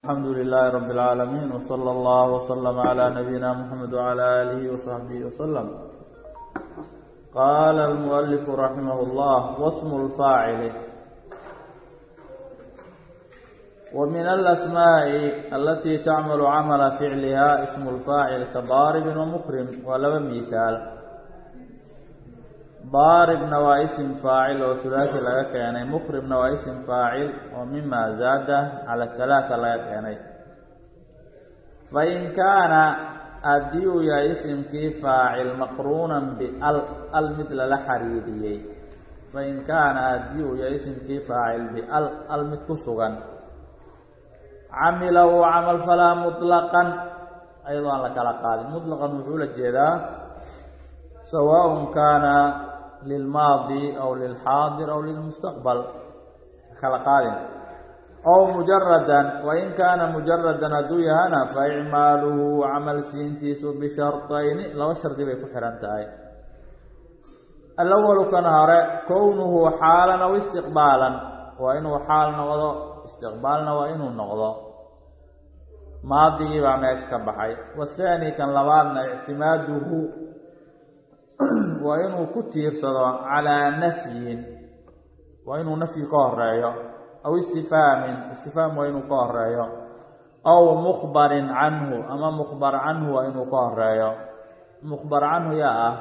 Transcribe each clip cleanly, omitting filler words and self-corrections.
الحمد لله رب العالمين وصلى الله وسلم على نبينا محمد وعلى آله وصحبه وسلم. قال المؤلف رحمه الله: واسم الفاعل. ومن الأسماء التي تعمل عمل فعلها اسم الفاعل كضارب ومكرم. ولو مثال ضاربna waa ism faacil oo hulaasi laga keenay, mukrimna waa ism faacil oo mima zaada cala halaata laga keenay. fain kaana haddii uu yahay isimkii faacil maqruunan bial mid lala xariiriyey, fain kaana haddii uu yahay isimkii faacil bial mid ku sugan, camila wuu camal falaa mutlaqan ayadoo aan la kala qaadin. mutlaqan wuxuu la jeedaa sawaaء kaana lilmaadi aw lilxaadir aw lilmustaqbal, kala qaadin. aw mujaradan, wain kaana mujaradan hadduu yahana fa icmaaluhu camal siintiisu bishartayni, laba shardi bay ku xihan tahay. alawalu kan hore kownuhu xaalan aw istiqbaalan, waa inuu xaal noqdo, istiqbaalna waa inuu noqdo. maadigii baa meesha ka baxay. wathaani kan labaadna ictimaaduhu waa inuu ku tiirsado calaa nafyin, waa inuu nafyi ka horeeyo, aw istifhaamin, istifhaam waa inuu ka horeeyo, aw mukhbarin canhu, ama mukhbar canhu waa inuu ka horeeyo. mukhbar canhu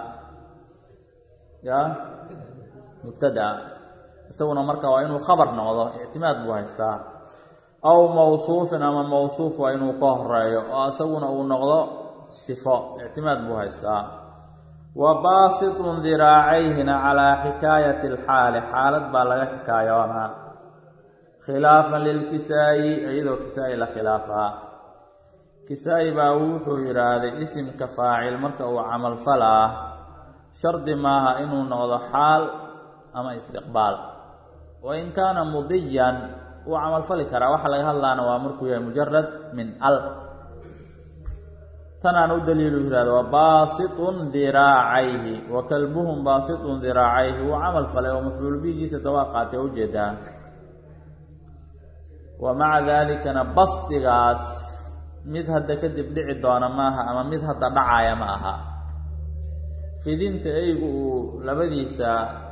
yaa mubtada, isaguna marka waa inuu khabar noqdo, ictimaad buu haystaa. aw mawsuufin, ama mawsuuf waa inuu ka horeeyo oo isaguna uu noqdo sifo, ictimaad buu haystaa. wa baasitun diraacayhina calaa xikaayati alxaali, xaalad baa laga xikaayoonaa, khilaafan lilkisaa'i, iyadoo kisaa'i la khilaafaa. kisaa'i baa wuxuu yidhaahday isimka faacil marka uu camal falaa shardi maaha inuu noqdo xaal ama istiqbaal. wain kaana mudiyan wuu camal fali karaa, waxa laga hadlaana waa markuu yahay mujarad min al. tanaan u daliilu yihahdo wa baasitun diraacayhi, wa kalbuhum baasitun diraacayhi, wuu camal falay oo mafcuul bihigiisa dawaa qaatay oo ujeedaa. wa maca daalikana basdigaas mid hadda kadib dhici doona maaha, ama mid hadda dhacaya ma aha. fidinta eygu uu labadiisa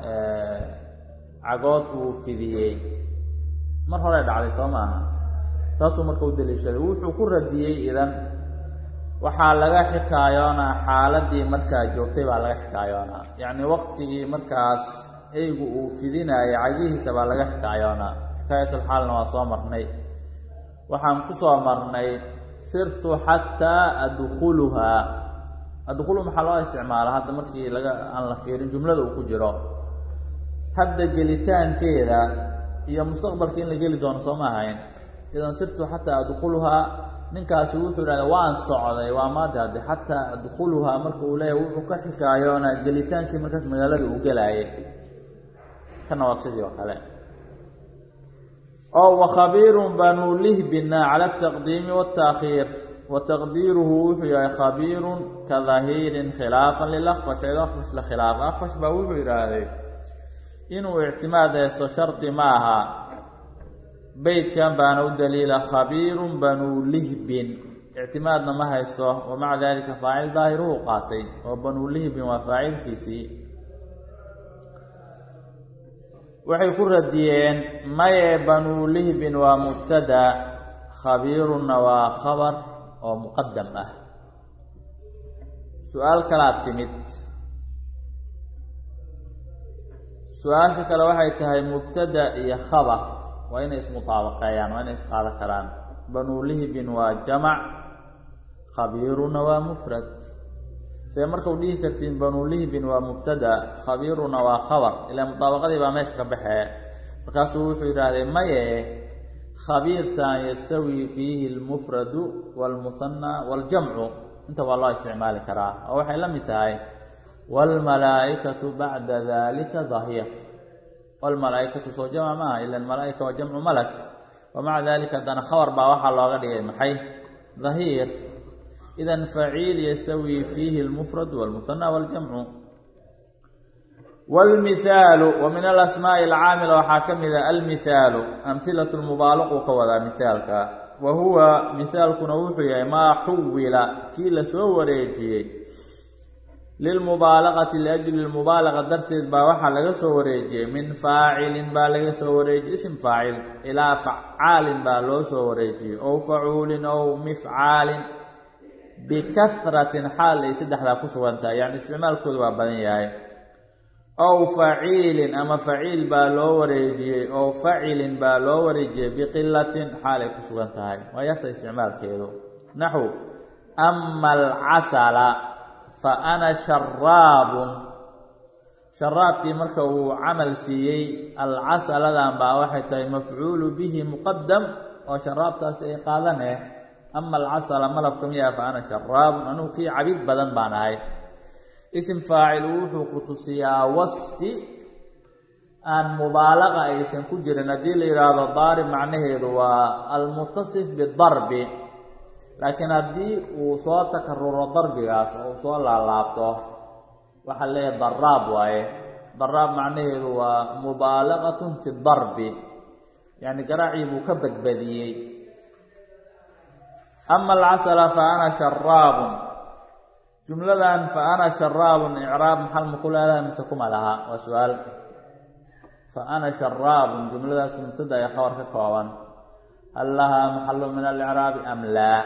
cagood uu fidiyey mar hore dhacday soo maaha, taasuu marka u daliishaday. wuxuu ku radiyey idan waxaa laga xikaayoonaa xaaladii markaa joogtay baa laga xikaayoonaa, yacni waqtigii markaas eygu uu fidinayay cagihiisa baa laga xikaayoonaa. xikaayatulxaalna waa soo marnay, waxaan ku soo marnay sirtu xataa adkhuluhaa. adkhulu maxaa loo isticmaala hadda markii aan la fiirin jumlada uu ku jiro, hadda gelitaankeeda iyo mustaqbalka in la geli doono soo ma ahayn. idan sirtu xataa adkhuluhaa, ninkaasi wuxuu yidhahda waan socday, waa maadi hadde, xataa adkhuluhaa marka uu leeyahay wuxuu ka xikaayoonaa gelitaankii markaas magaalada uu gelaayay. kana waa sidii oo kale. oo wakhabiirun banuu lihbina cala ataqdiimi waataakhiir, wa taqdiiruhu wuxuu yahay khabiirun ka dahiirin khilaafan lilakfash, ayadoo akfash la khilaafa. akfash baa wuxuu yidhaahday inuu ictimaad haysto shardi ma aha. beydkan baana u daliila khabiirun banuu lihbin, ictimaadna ma haysto. wa maca dalika faacil daahiruhu qaatay, oo banuu lihbin waa faacilkiisii. waxay ku radiyeen maye banuu lihbin waa mubtada, khabiirunna waa khabar oo muqadam ah. su-aal kalaad timid. su-aasha kale waxay tahay mubtada iyo khabar waa inay ismutaabaqeeyaan, waa inay isqaadan karaan. banuu lihbin waa jamac, khabiiruna waa mufrad. see marka u dhihi kartiin banuu lihbin waa mubtada, khabiiruna waa khabar, ilaa mutaabaqadii baa meesha ka baxee. markaasuu wuxuu yidhaahday maye khabiirtan yastawi fiihi almufradu waalmuhanna waaljamcu, inta waa loo isticmaali karaa. oo waxay la mid tahay waalmalaa'ikatu bacda dalika dahiir. walmalaaikatu soo jamc maaha, ila malaaika waa jamcu malak. wa maca dalika haddana khabar baa waxaa looga dhigay maxay? dahiir. idan faciil yastawi fiihi almufrad walmuhana waljamcu. waalmihaalu, wa min alasmaa'i alcaamila waxaa ka mida almihaalu, amhilatu lmubaalaqa uu ka wadaa mihaalka. wa huwa mithaalkuna wuxuu yahay maa xuwila kii la soo wareejiyey lilmubaalaqati liajli lmubaalaqa darteed baa waxaa laga soo wareejiyey min faacilin baa laga soo wareejiyey ism faacil ilaa facaalin baa loo soo wareejiyey ow facuulin ow mifcaalin bikahratin xaal ay saddexdaa ku sugan tahay yani isticmaalkooda waa badan yahay ow faciilin ama faciil baa loo wareejiyey ow facilin baa loo wareejiyey biqilatin xaal ay ku sugan tahay waa yarta isticmaalkeedu naxu ama alcasala fa ana sharaabun sharaabtii marka uu camal siiyey alcasaladan baa waxay tahay mafcuulu bihi muqadam oo sharaabtaasi ay qaadaneh ama alcasala malabka miyaa fa ana sharaabun anugu kii cabid badan baan ahay isim faacil wuxuu ku tusiyaa wasfi aan mubaalaqa aysan ku jirin haddii la yidhaahdo daarib macnaheedu waa almutasif bidarbi laakiin haddii uu soo takaruro darbigaas oo uu soo laalaabto waxaa leeyahay daraab waaye daraab macnaheedu waa mubaalaqatun fi darbi yacni garaacii buu ka badbadiyey ama alcasala fa ana sharaabun jumladan fa ana sharaabun icraab maxal ma ku leedahay mise kuma laha waa su-aal fa ana sharaabun jumladaas mubtada ee khabar ka kooban hal lahaa maxalu min alicraabi am laa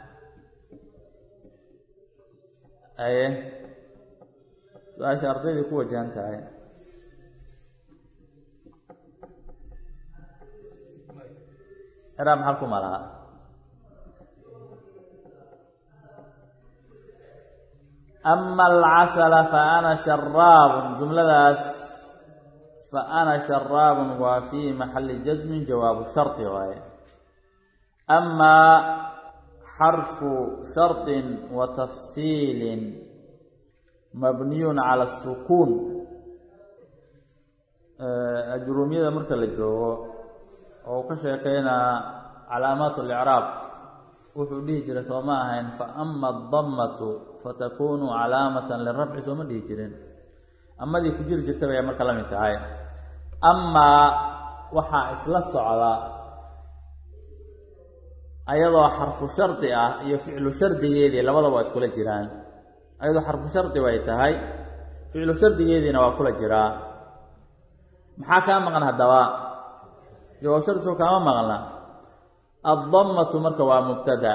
aye su-aasha ardaydai ku wajahan tahay icraab maxal kuma laha ama alcasala fa ana sharaabun jumladaas fa ana sharaabun waa fii maxali jasmin jawaabu shardi waaye amaa xarfu shardin wa tafsiilin mabniyun cala asukuun ajruumiyada marka la joogo oo ka sheekeynaa calaamaat licraab wuxuu dhihi jiray soo ma ahayn fa ama adammatu fatakunu calaamatan lirafci sooma dhihi jirin amadii ku jiri jirta bay marka la mid tahay amaa waxaa isla socda ayadoo xarfu shardi ah iyo ficlu shardigeedii labadaba waa iskula jiraan ayadoo xarfu shardi way tahay ficlu shardigeediina waa kula jiraa maxaa kaa maqan haddaba jawaab shardi soo kaama maqna addammatu marka waa mubtada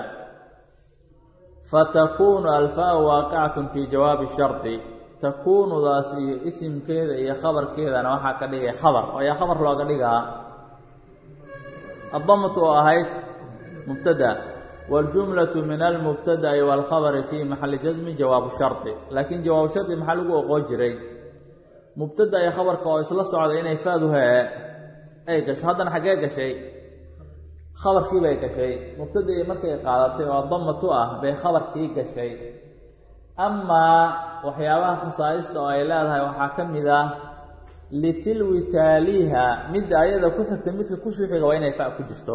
fatakunu alfaa waaqicatun fii jawaabi shardi takuunudaas iyo isimkeeda iyo khabarkeedana waxaa ka dhigay khabar oo yaa khabar looga dhigaa addammatu oo ahayd mubtada waljumlatu min almubtada'i waalkhabari fii maxali jasmi jawaabu shardi laakiin jawaabu shardi maxaa lagu oqoon jiray mubtada iyo khabarka oo isla socda inay faaduhee ay gasho haddana xaggee gashay khabarkii bay gashay mubtadii markay qaadatay oo dammatu ah bay khabarkii gashay amaa waxyaabaha khasaa'ista oo ay leedahay waxaa ka mid ah litilwi taaliiha midda ayada ku xigta midka kusoo xiga waa inay fa ku jirto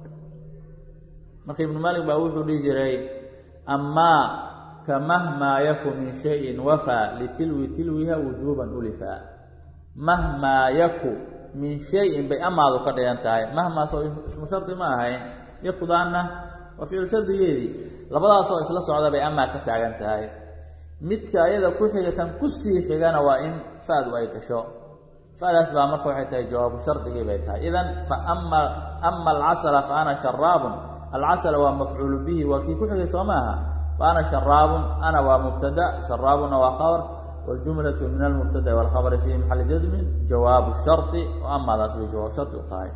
marka ibnu maalik baa wuxuu dhihi jiray amaa ka mahmaa yaku min shayin wafaa litilwi tilwiha wujuuban ulifa mahmaa yaku min shayin bay amaadu ka dhigan tahay mahmaasoo ismu shardi ma ahayn yakudaana waa ficlu shardigeedii labadaasoo isla socda bay amaa ka taagan tahay midka ayada ku xiga kan kusii xigana waa in fa-du ay gasho fa-daas baa marka waxay tahay jawaabu shardigii bay tahay idan fa ama alcasala fa ana sharaabun alcasala waa mafcuulu bihi waa kii ku xigay soo maaha fa ana sharaabun ana waa mubtada sharaabuna waa khabar waljumlatu min almubtada waalkhabari fii maxali jasmin jawaabu shardi oo amaadaas bay jawaab shardi u tahay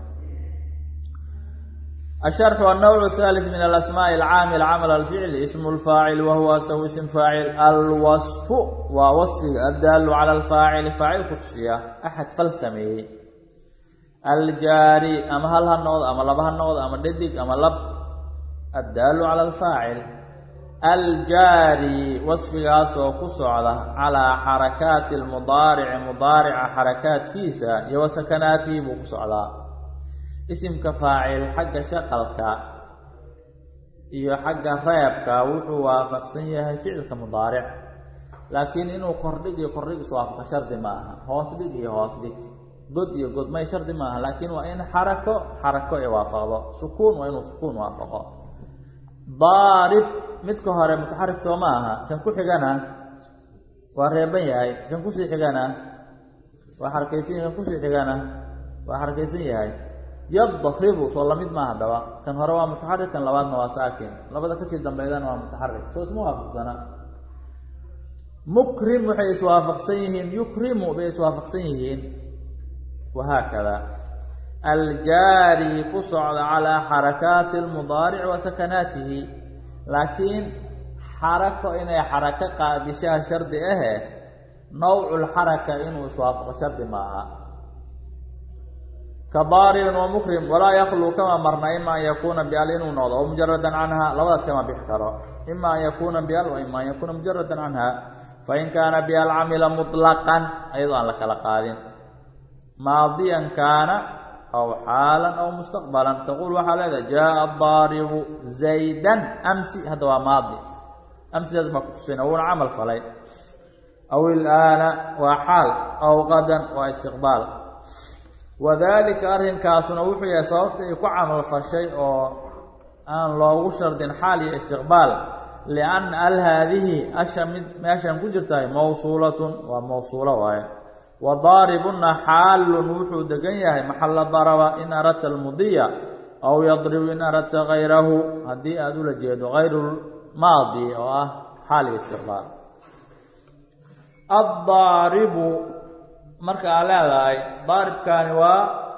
الشرح والنوع الثالث من الأسماء العامل عمل الفعل اسم الفاعل وهو سوي اسم فاعل الوصف ووصف الدال على الفاعل فاعل قدسية أحد فلسمي الجاري أما هل هالنوض أما لبها النوض أما ددك أما لب الدال على الفاعل الجاري وصف قاسو قصعده على حركات المضارع مضارع حركات كيسة يوسكناتي بقصعده isimka faacil xagga shaqalka iyo xagga reebka wuxuu waafaqsan yahay ficilka mudaaric laakiin inuu kordhig iyo kordhig iswaafaqo shardi ma aha hoos dhig iyo hoos dhig god iyo godmay shardi maaha laakiin waa in xarako ay waafaqdo sukuun waa inuu sukuun waafaqo daarib midka hore mutaxarik soo ma aha kan ku xigana waa reeban yahay kan kusii xigana waa xarakaysan yahay kan kusii xigana waa xarakaysan yahay yadribu soo lamid maaha daba kan hore waa mutaxarik kan labaadna waa saakin labada kasii dambeydana waa mutaxarik soo isma waafaqsana mukrim waxay iswaafaqsan yihiin yukrimu bay iswaafaqsan yihiin wahaakada aljaari ku socda calaa xarakaati almudaaric wa sakanaatihi laakiin xarako inay xarako qaabishaha shardi ahe nawculxaraka inuu iswaafaqo shardi maaha ka daaribin wa mukrim walaa yakluu kama marna ima an yakuuna bial inuu noqdo o mujaradan canha labadaas kama bixi karo ima an yakuuna bial wa ima an yakuuna mujaradan canha fain kaana bial camila muطlaqan ayadoo aan la kala qaadin maadiyan kaana aw xaalan aw mustaqbalan taquul waxaa leedahay jaaa daaribu zaydan amsi hadda waa maadi amsidaas baa kutusina wuuna camal falay aw ilaana waa xaal aw qadan waa istiqbaal wadalika arrinkaasuna wuxuu yahay sababta ay ku camal fashay oo aan loogu shardin xaal iyo istiqbaal lianna al haadihi asha mid meeshan ku jirtahay mawsuulatun waa mawsuulo waaye wa daaribuna xaalun wuxuu degan yahay maxalla daraba in aradta almudiya aw yadribu in aradta gayrahu haddii aada ula jeedo gayrulmaadi oo ah xaal iyo istiqbaal addaaribu marka aad leedahay daaribkaani waa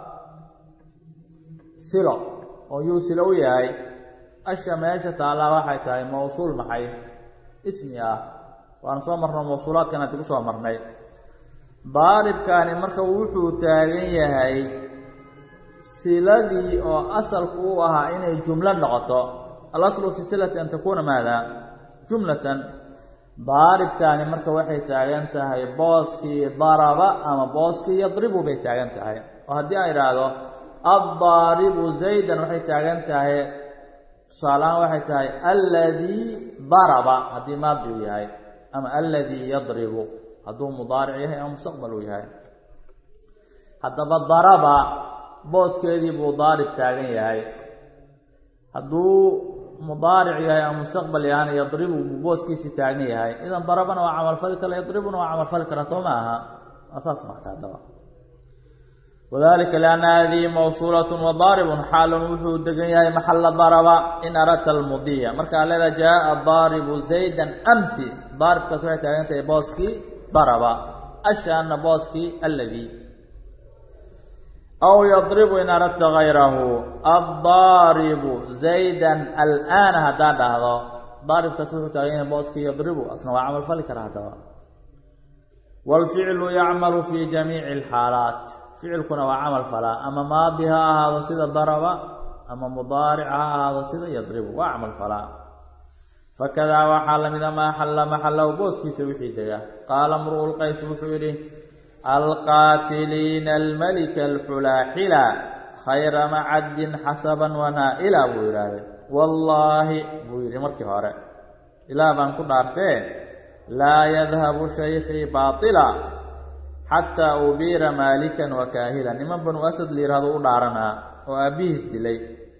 silo oo yuu silo u yahay asha meesha taallaa waxay tahay mawsuul maxay ismi ah waana soo marno mawsuulaadkan anti ku soo marnay daaribkaani marka wuxuu taagan yahay siladii oo asalku u ahaa inay jumlo noqoto alaslu fi silati an takuuna maada jumlatan daaribtaani marka waxay taagan tahay booskii daraba ama booskii yadribu bay taagan tahay oo haddii aan idhaahdo addaaribu zaydan waxay taagan tahay tusaalahaan waxay tahay alladii daraba haddii maadi uu yahay ama alladii yadribu hadduu mudaaric yahay ama mustaqbal uu yahay haddaba daraba booskeedii buu daarib taagan yahay hadduu mudaaric yahay ama mustaqbal yahana yadribu buu booskiisii taagan yahay idan darabana waa camalfali kara yadribuna waa camalfali karaa soo ma aha waa saas marka haddaba wadalika lianna hadihi mawsuulatun wa daaribun xaalun wuxuu degan yahay maxalla daraba in aradta almudiya markaa leeda jaaa daaribu zaydan amsi daaribkaas waxay taagan tahay booskii daraba ashaana booskii alladii aw yadribu in aradta gayrahu addaaribu zaydan alaana haddaa dhahdo daaribkaas wuxuu taagan yahay booskii yadribu asna waa camal fali kara haddaba waalficlu yacmalu fi jamiici alxaalaat ficilkuna waa camal falaa ama maadi ha ahaado sida daraba ama mudaaric ha ahaado sida yadribu waa camal falaa fakadaa waxaa lamida maa xalla maxallahu booskiisa wixii dega qaala mru'u lqays wuxuu yidhi alqaatiliina almalika alxulaaxila khayra macadin xasaban wanaa'ila buu yidhaahday wallaahi buu yidhi markii hore ilaah baan ku dhaartee laa yadhabu shaykhii baatila xataa ubiira maalikan wa kaahila niman banu asad la yihahdo u dhaaranaa oo aabbihiis dilay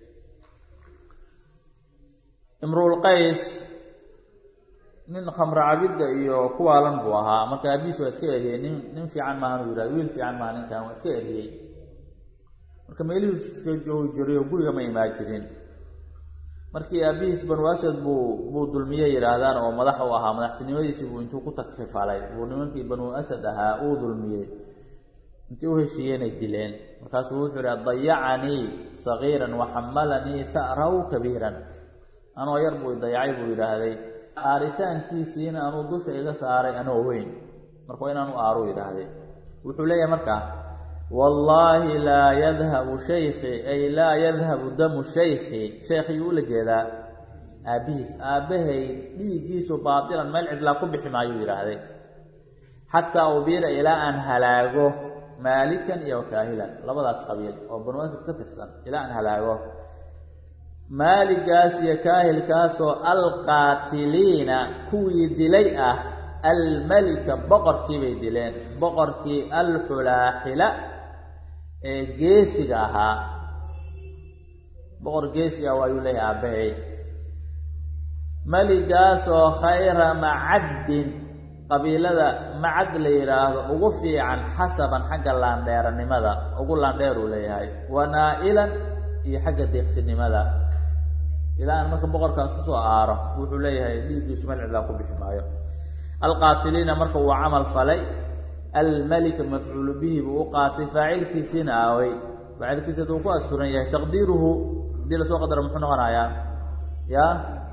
imruulqays nin khamro cabidda iyo kuwaalan buu ahaa marka aabbihiis waa iska eriyey nin fiican maahan uu yihahdo wiil fiican maaha ninkan waa iska eriyey marka meelihiis iska joogi jiray oo guriga ma imaan jirin markii aabbihiis banu asad buu dulmiye yidhaahdaan oo madax u ahaa madaxtinimadiisii buu intuu ku takrifalay buu nimankii banu asad ahaa uu dulmiyey intii u heshiiyeenay dileen markaasuu wuxuu yidhaha dayacanii sagiiran waxamalanii ha'rahu kabiiran anoo yar buu dayacay buu yidhaahday aaritaankiisiina anuu dusha iga saaray anoo weyn marka waa inaan u aaru yidhaahday wuxuu leeyahay marka wallaahi laa yadhabu shaykhi ay laa yadhabu damu shaykhi shaykhiyuu ula jeedaa aabbihiis aabbahay dhiiggiisu baatilan meel cidlaa ku bixi maayuu yidhaahday xataa ubiira ilaa aan halaago maalikan iyo kaahilan labadaas qabiil oo banu asad ka tirsan ilaa aan halaago maaligaas iyo kaahilkaasoo alqaatiliina kuwii dilay ah almalika boqorkii bay dileen boqorkii alxulaaxila geesiga ahaa boqor geesiga waayuu leeyahay aabbahay maligaasoo khayra macaddin qabiilada macad la yidhaahdo ugu fiican xasaban xagga laandheeranimada ugu laandheeruu leeyahay wanaa'ilan iyo xagga deeqsinimada ilaa aan marka boqorkaas usoo aaro wuxuu leeyahay dhiiggiisu meel cidlaa ku bixi maayo alqaatiliina marka uu camal falay almalika mafcuulu bihi buu u qaatay faacilkiisiina aaway faacilkiisi hadduu ku asturan yahay taqdiiruhu hadii lasoo qadara muxuu noqonayaa ya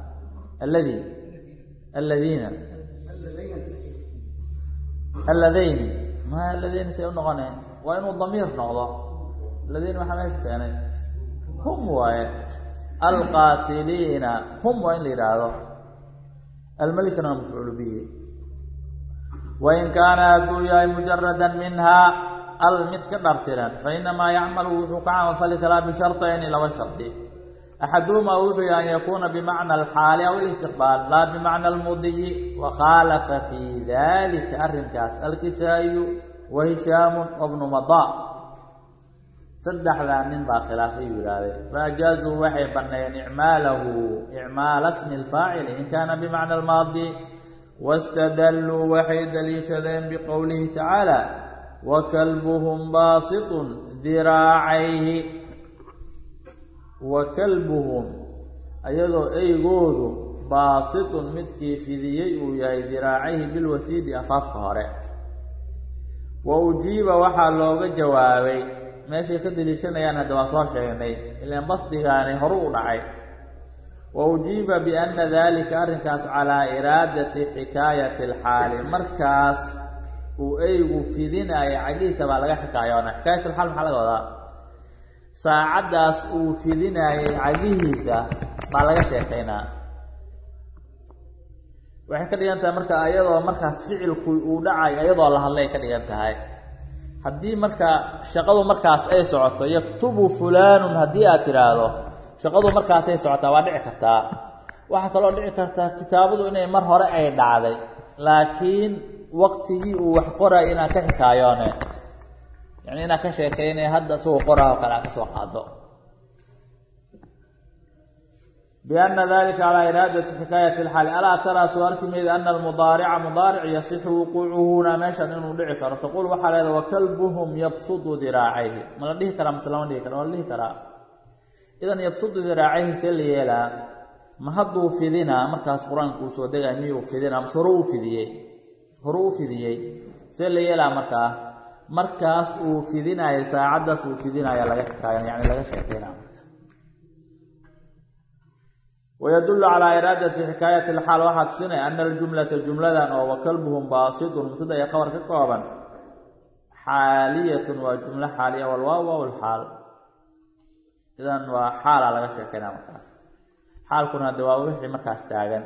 alladayni ma alladayni say u noqoneen waa inuu damiir noqdo alladayni waxaa meesha keenay hum waaye alqaatiliina hum waa in la yidhaahdo almalikana waa mafcuulu bihi wain kaana hadduu yahay mujaradan minhaa al mid ka dhartiran fainamaa yacmalu wuxuu ka camalfali karaa bishartayni laba shardi axaduhumaa wuxuu yahay an yakuuna bimacna alxaali aw alistiqbaal laa bimacna almudiyi wakhaalafa fii dalika arrinkaas alkisaa'iyu wa hishaamun wabnu madaa saddexdaa nin baa khilaafay uu yidhaahday faajaazuu waxay banneeyeen icmaala smi alfaacili in kaana bimacna almaadi wastadalluu waxay daliishadeen biqowlihi tacaala wakalbuhum baasitun diraacayhi wakalbuhum ayadoo eygoodu baasitun midkii fidiyey uu yahay diraacayhi bilwasiidi afaafka hore wa ujiiba waxaa looga jawaabay meeshay ka daliishanayaan hadda waa soo sheegnay ilaan basdigaani horu u dhacay wa ujiiba bianna dalika arrinkaas calaa iraadati xikaayati alxaali markaas uu eygu fidinaayo cagihiisa baa laga xikaayoona xikaayatulxaal maxaa laga wadaa saacaddaas uu fidinaayay cagihiisa baa laga sheekaynaa waxay ka dhigan tahay marka ayadoo markaas ficilku uu dhacay ayadoo la hadlay ka dhigan tahay haddii marka shaqadu markaas ay socoto yaktubu fulaanun haddii aad tidhaahdo shaqadu markaasay socotaa waa dhici kartaa waxaa kaloo dhici kartaa kitaabadu inay mar hore ay dhacday laakiin waqtigii uu wax qoray inaad ka xikaayoone yani inaad ka sheekaynay hadda isagoo qoraha oo kale aad ka soo qaado bianna dalika calaa iraadati xikaayati alxaali alaa taraa soo arki mayda ana almudaarica mudaaric yasixu wuquucuhuna meeshan inuu dhici karo taquul waxaa leedahay wakalbuhum yabsudu diraacayhi ma la dhihi karaa mase lama dhihi kara waa la dhihi karaa idan yabsudu diraacayhi see la yeelaa ma hadduu fidinaa markaas qur-aanka uu soo degay miyuu fidinaa mase hore u fidiyey see la yeelaa markaas uu fidinaayo saacaddaas uu fidinaayo laga xikaayan yani laga sheekeynaa wayadullu calaa iraadati xikaayati alxaal waxaa tusinaya ana aljumlata jumladan oo wakalbuhum baasidun mubtada iyo khabar ka kooban xaaliyatun waa jumlo xaaliya walwaaw waaw alxaal idan waa xaala laga sheekeynaa markaas xaalkuna hadde waa wixii markaas taagan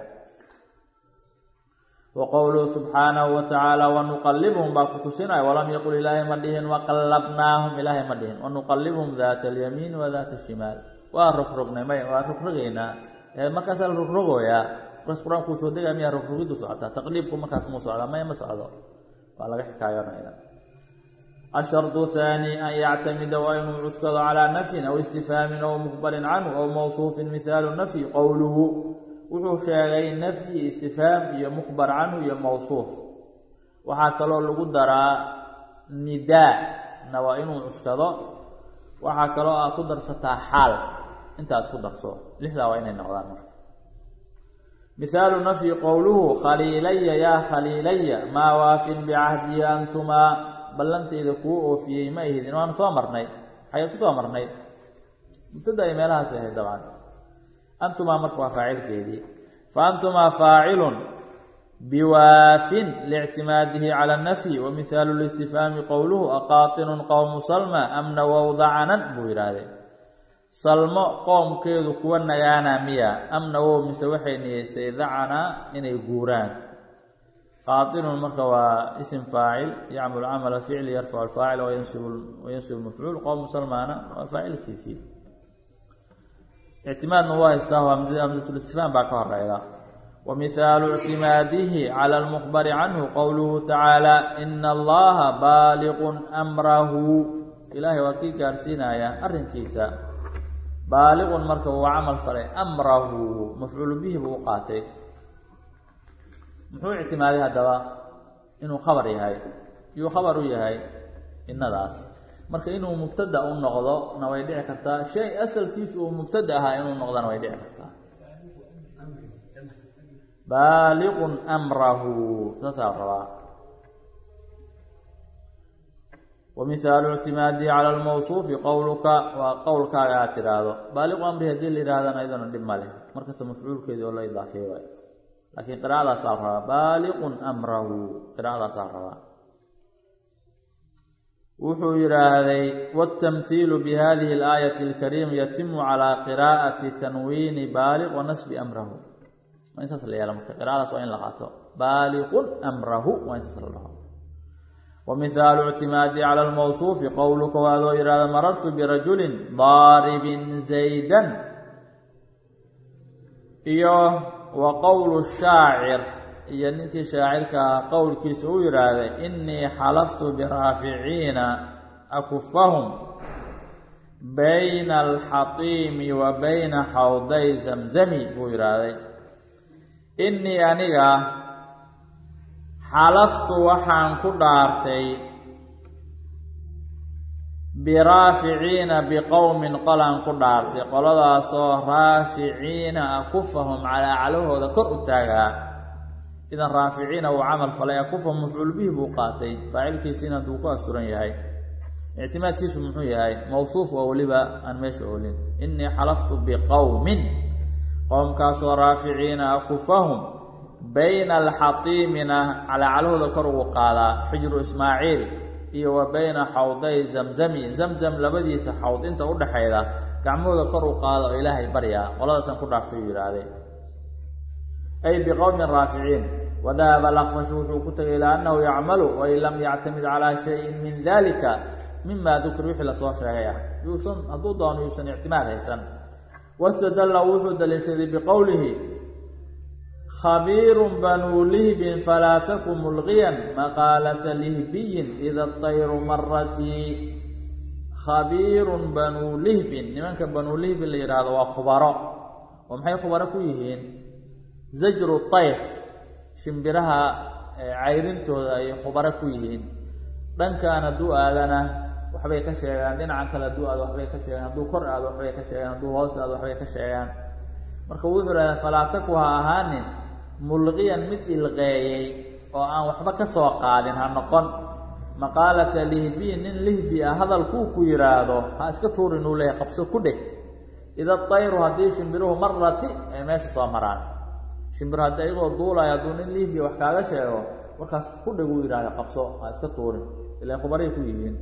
wa qowluhu subxaanahu wa tacaala wanuqallibhum baa ku tusinaya walam yaqul ilaahay ma dhihin waqallabnaahum ilaahay ma dhihin wanuqallibhum daata alyamiin wa daata ashimaal waa rogrognay maya waa rogrogaynaa markaasaa la rogrogooyaa markaas qur-aankuu soo degaya miyaa rogrogiddu socotaa taqliibku markaas muu socdaa maya ma socdo waa laga xikaayoonaya ashardu haani an yactamida waa inuu cuskado calaa nafyin aw istifhaamin aw mukhbarin canhu aw mawsuufin mihaalu nafyi qowluhu wuxuu sheegay nafyi istifhaam iyo mukhbar canhu iyo mawsuuf waxaa kaloo lagu daraa nidaa-na waa inuu cuskado waxaa kaloo aad ku darsataa xaal intaas ku darso lixdaa waa inay noqdaan marka mihaalu nafyi qowluhu khaliilaya yaa khaliilaya maa waafin bicahdihi antumaa ballantayda kuu oofiyey ma ihidin waana soo marnay xagee ku soo marnay mubtada ay meelahaas ahayd dabcan antumaa marka waa faacilkeedii fa antumaa faacilun biwaafin liictimaadihi cala anafyi wa mihaalu listifhaami qowluhu aqaatinun qowmu salma am nawow dacanan buu yidhaahdee salmo qoomkeedu kuwa nagaanaa miya am nawow mise waxay niyeystay dacanaa inay guuraan qaatinun marka waa ism faacil yacmul camala ficli yarfacu alfaacil wayansibu mafcuul qowmu salmaana waa faacilkiisii ictimaadna waa haystaa hamsatulistifhaam baa ka horeyda wa mihaalu ictimaadihi cala almukhbari canhu qowluhu tacaala ina allaha baaliqun amrahu ilaahay waa kii gaarsiinaya arrinkiisa baaliqun marka uu camal falay amrahu mafcuulu bihi buu u qaatay muxuu ictimaaday haddaba inuu khabar yahay yuu khabar u yahay innadaas marka inuu mubtada u noqdo na way dhici kartaa shay asalkiisu uu mubtada ahaa inuu noqdona way dhici kartaa baaliqun amrahu saasaa rabaa ومثال اعتمادي على الموصوف قولك وقولك يا ترادو بالغ امره هذه اللي هذا ايضا دم له مركز مفعول كذا ولا اضافه واي لكن قراءه صار بالغ امره قراءه صار وحو يراهدي والتمثيل بهذه الآية الكريمة يتم على قراءة تنوين بالغ ونسب أمره ما ينسى لي على قراءة سؤال لغاته بالغ أمره ما ينسى له ومثال اعتمادي على الموصوف قولك وهذا إرادة مررت برجل ضارب زيدا إيوه وقول الشاعر يعني أنت شاعرك قول كسو إرادة إني حلفت برافعين أكفهم بين الحطيم وبين حوضي زمزم إرادة إني أنيقا xalaftu waxaan ku dhaartay biraaficiina biqowmin qolaan ku dhaartay qoladaasoo raaficiina akufahum calaa calahooda kor u taagaa idan raaficiina uu camal falay akufahum mafcuul bihi buu qaatay faacilkiisiina hadduu ku asuran yahay ictimaadkiisu muxuu yahay mawsuuf oo weliba aan meesha oolin innii xalaftu biqowmin qowmkaasoo raaficiina akufahum بين الحطيمنا على علوه ذكر وقالا حجر إسماعيل وبين حوضي زمزم لبديس حوض انت قد حيدا كعمو ذكر وقالا إلهي بريا والله سنقول رفتوير عليه أي بقوم رافعين وذهب الأخفشوش كتب إلى أنه يعمل وإن لم يعتمد على شيء من ذلك مما ذكر يحل صوفها يوسن أضوضان يوسن اعتماد يسن واستدل وحد لشذي بقوله خبير بنو لهب فلا تكن ملغيا مقالة لهبي إذا الطير مرتي خبير بنو لهب لمنك بنو لهب اللي يراد وخبراء ومحي خبراء كويهين زجر الطير شمبرها عيرنتو خبراء كويهين دان كان دعاء لنا وحبي كشيئان دين عنك لدعاء وحبي كشيئان دو قرأ وحبي كشيئان دو هوسع وحبي كشيئان marka uu yiraahdo falaataku ha ahaanin mulqiyan mid ilqeeyay oo aan waxba ka soo qaadin ha noqon maqaalata lihbiin in lihbi hadalku ku yiraahdo ha iska tuurin uu leeyahay qabso ku dhig ida tayru hadii shimbiruhu marati ay meesha soo maraan shimbir haday oo duulay aduun in lihbi wax kaaga sheego markaas ku dhig uu yiraahdo qabso ha iska tuurin ilaa khubaray ku yihiin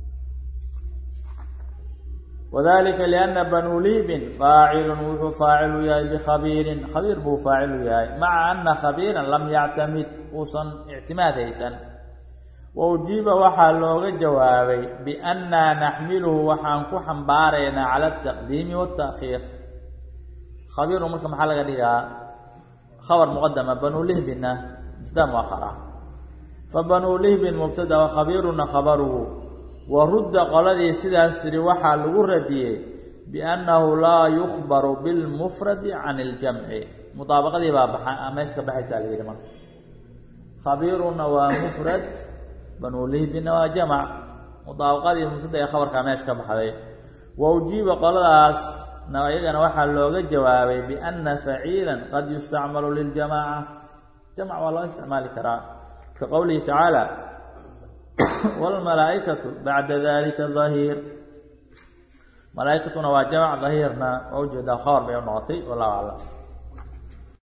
وذلك لأن بنو لهب فاعل وفاعل ياي بخبير خبير بو فاعل ياي مع أن خبيرا لم يعتمد وصن اعتماد يسن وأجيب وحلوغ جوابي بأننا نحمله وحنكو حنبارينا على التقديم والتأخير خبير وملك محل غديها خبر مقدمة بنو لهبنا مقدم وآخرة فبنو لهب مبتدا وخبيرنا خبره ورد قلدي سيداستري وحا لو رديه بانه لا يخبر بالمفرد عن الجمع مطابقه بابا ماشي بحيث عليه خبيرنا ومفرد بنو لهبنا وجمع مطابقه مبتدا خبر كماش كبخدي ووجيب قلداس نوعينا وحا لوغا جوابي بان فعيلا قد يستعمل للجماعه جمع ولا استعمال كرا كقوله تعالى والملائكة بعد ذلك ظهير ملائكتنا وجمع ظهيرنا ووجد خبر بين نعطي والله أعلم